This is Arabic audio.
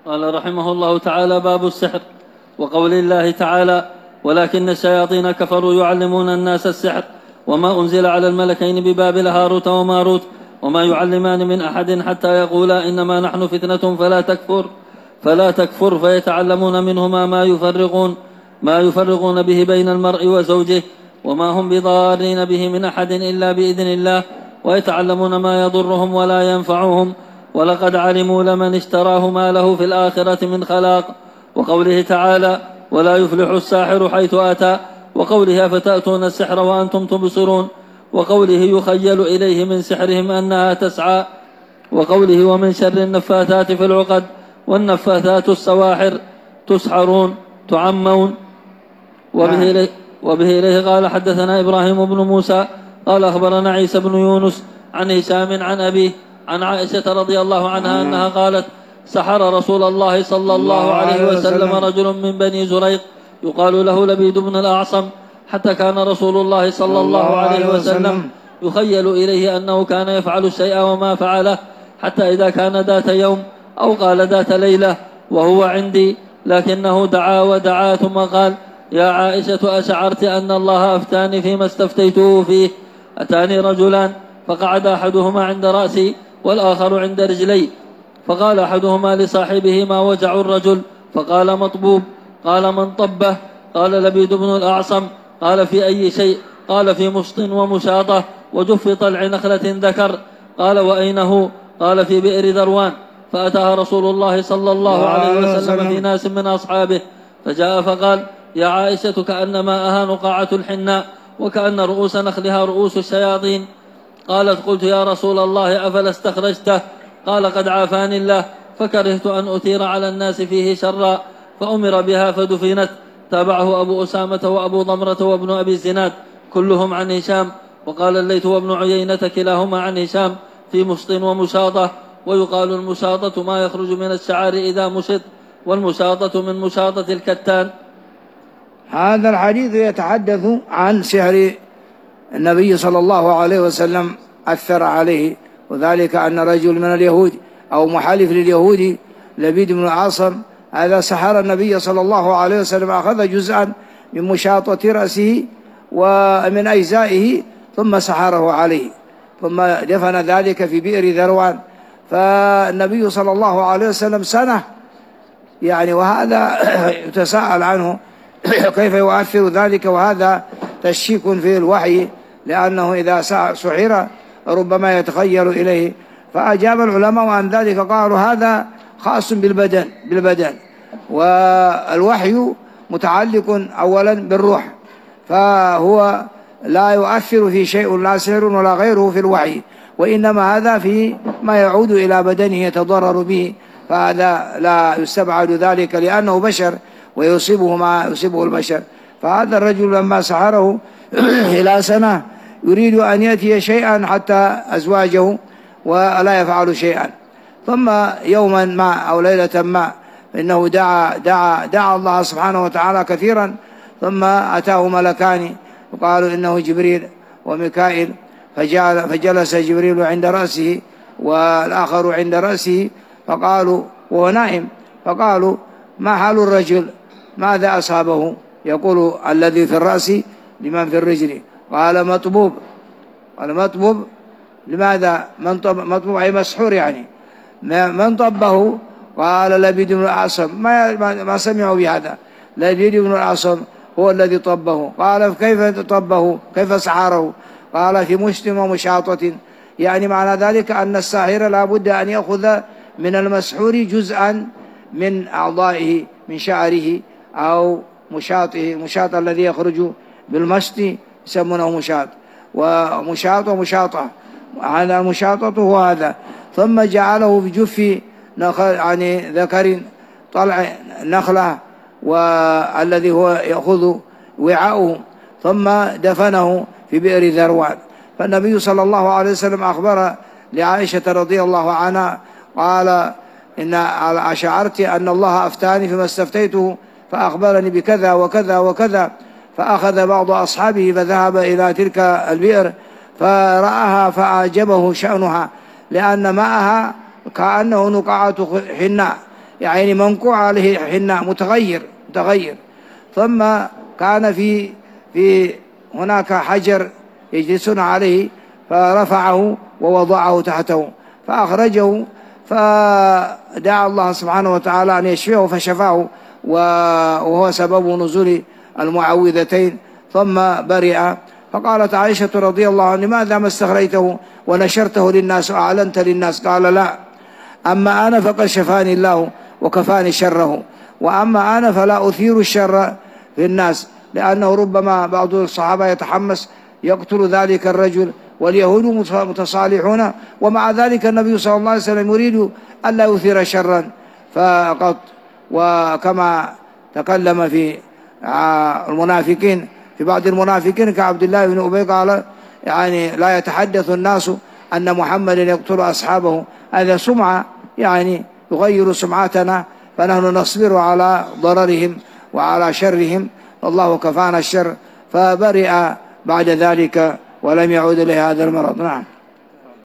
قال رحمه الله تعالى: باب السحر. وقول الله تعالى: ولكن الشياطين كفروا يعلمون الناس السحر وما أنزل على الملكين ببابل هاروت وماروت وما يعلمان من أحد حتى يقولا إنما نحن فتنة فلا تكفر فيتعلمون منهما ما يفرقون به بين المرء وزوجه وما هم بضارين به من أحد إلا بإذن الله ويتعلمون ما يضرهم ولا ينفعهم ولقد علموا لمن اشتراه ما له في الآخرة من خلاق. وقوله تعالى: ولا يفلح الساحر حيث أتى. وقوله: أفتأتون السحر وأنتم تبصرون. وقوله: يخيل إليه من سحرهم أنها تسعى. وقوله: ومن شر النفاثات في العقد. والنفاثات السواحر تسحرون تعمون. وبه إليه قال: حدثنا إبراهيم بن موسى قال: أخبرنا عيسى بن يونس عن هشام عن أبيه عن عائشة رضي الله عنها أنها قالت: سحر رسول الله صلى الله عليه وسلم رجل من بني زريق يقال له لبيد بن الأعصم، حتى كان رسول الله صلى الله عليه وسلم يخيل إليه أنه كان يفعل الشيء وما فعله، حتى إذا كان ذات يوم أو قال ذات ليلة وهو عندي، لكنه دعا ودعا ثم قال: يا عائشة، أشعرت أن الله أفتاني فيما استفتيته فيه؟ أتاني رجلان فقعد أحدهما عند رأسي والآخر عند رجلي، فقال أحدهما لصاحبه: ما وجع الرجل؟ فقال: مطبوب. قال: من طبه؟ قال: لبيد بن الأعصم. قال: في أي شيء؟ قال: في مشط ومشاطة وجف طلع نخلة ذكر. قال: وأين هو؟ قال: في بئر ذروان. فأتاها رسول الله صلى الله عليه وسلم في ناس من أصحابه، فجاء فقال: يا عائشة، كأن ماءها نقاعة الحناء وكأن رؤوس نخلها رؤوس الشياطين. قالت: قلت: يا رسول الله، أفلا استخرجته؟ قال: قد عافاني الله، فكرهت أن أثير على الناس فيه شرا، فأمر بها فدفنت. تابعه أبو أسامة وأبو ضمرة وابن أبي الزناد كلهم عن هشام. وقال الليث وابن عيينة كلاهما عن هشام في مشط ومشاطة. ويقال المشاطة ما يخرج من الشعار إذا مشط، والمشاطة من مشاطة الكتان. هذا الحديث يتحدث عن سحر النبي صلى الله عليه وسلم أثر عليه، وذلك أن رجل من اليهود أو محالف لليهود لبيد بن الأعصم هذا سحر النبي صلى الله عليه وسلم، أخذ جزءا من مشاطة رأسه ومن أجزائه ثم سحره عليه، ثم دفن ذلك في بئر ذروان. فالنبي صلى الله عليه وسلم سنة وهذا يتساءل عنه كيف يؤثر ذلك، وهذا تشكيك في الوحي، لأنه إذا سحر ربما يتخيل إليه. فأجاب العلماء عن ذلك، قالوا هذا خاص بالبدن، والوحي متعلق أولا بالروح، فهو لا يؤثر في شيء، لا سحر ولا غيره في الوحي، وإنما هذا في ما يعود إلى بدنه يتضرر به، فهذا لا يستبعد ذلك لأنه بشر ويصيبه ما يصيبه البشر. فهذا الرجل لما سحره إلى سنة يريد أن يأتي شيئا حتى أزواجه ولا يفعل شيئا، ثم يوما ما أو ليلة ما إنه دعا الله سبحانه وتعالى كثيرا، ثم أتاه ملكان وقالوا إنه جبريل وميكائيل، فجلس جبريل عند رأسه والآخر عند رأسه، فقالوا وهو نائم، فقالوا: ما حال الرجل؟ ماذا أصابه؟ يقول الذي في الرأس لمن في الرجل. قال: مطبوب. قال: مطبوب لماذا؟ مطبوب أي مسحور من طبه؟ قال: لبيد بن الأعصم. ما سمعوا بهذا، لبيد بن الأعصم هو الذي طبه. قال: كيف طبه؟ كيف سحره؟ قال: في مشط ومشاطة، معنى ذلك أن الساحر لا بد أن يأخذ من المسحور جزءا من أعضائه، من شعره أو مشاطه، مشاط الذي يخرج بالمشط يسمونه مشاط، ومشاط ومشاطة، هذا المشاطة هو هذا. ثم جعله بجف ذكر طلع نخلة، والذي هو يأخذ وعاؤه، ثم دفنه في بئر ذروان. فالنبي صلى الله عليه وسلم أخبر لعائشة رضي الله عنها قال: إن أشعرت أن الله أفتاني فيما استفتيته، فأخبرني بكذا وكذا وكذا. فأخذ بعض أصحابه فذهب إلى تلك البئر فرآها فأعجبه شأنها، لأن ماءها كأنه نقاعة حناء، يعني منقوع عليه حناء متغير. ثم كان في هناك حجر يجلسون عليه، فرفعه ووضعه تحته فأخرجه، فدعا الله سبحانه وتعالى أن يشفيه فشفاه، وهو سبب نزول المعوذتين، ثم برئ. فقالت عائشة رضي الله عنها: لماذا ما استخريته ونشرته للناس وأعلنت للناس؟ قال: لا، أما أنا فقد شفاني الله وكفاني شره، وأما أنا فلا أثير الشر في الناس، لأنه ربما بعض الصحابة يتحمس يقتل ذلك الرجل واليهود متصالحون، ومع ذلك النبي صلى الله عليه وسلم يريد ألا يثير شرا فقط. وكما تكلم في المنافقين، في بعض المنافقين كعبد الله بن أبي قال: يعني لا يتحدث الناس أن محمد يقتل أصحابه، هذا سمعة، يعني يغير سمعتنا، فنحن نصبر على ضررهم وعلى شرهم، الله كفانا الشر. فبرئ بعد ذلك ولم يعود إليه هذا المرض. نعم.